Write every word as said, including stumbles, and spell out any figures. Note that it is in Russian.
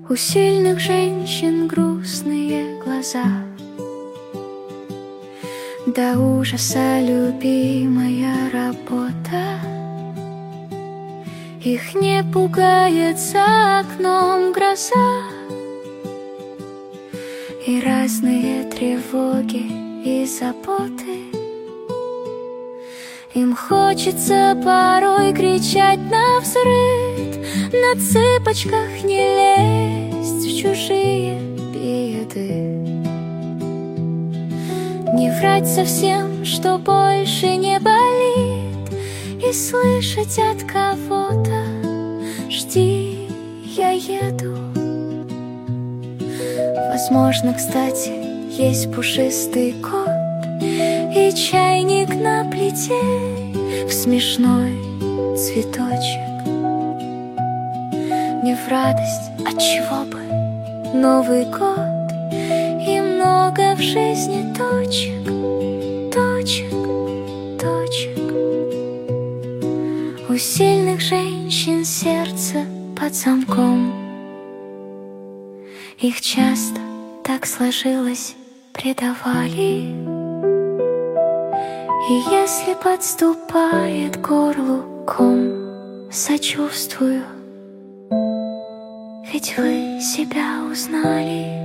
У сильных женщин грустные глаза, до ужаса любимая работа. Их не пугает за окном гроза и разные тревоги и заботы. Им хочется порой кричать навзрыд, на цыпочках не лезть в чужие беды. Не врать совсем, что больше не болит, и слышать от кого-то: жди, я еду. Возможно, кстати, есть пушистый кот и чайник на плите в смешной цветочек. Не в радость, отчего бы, Новый год и много в жизни точек, точек, точек. У сильных женщин сердце под замком, их часто так сложилось, предавали. И если подступает к горлу ком, сочувствую, ведь вы себя узнали.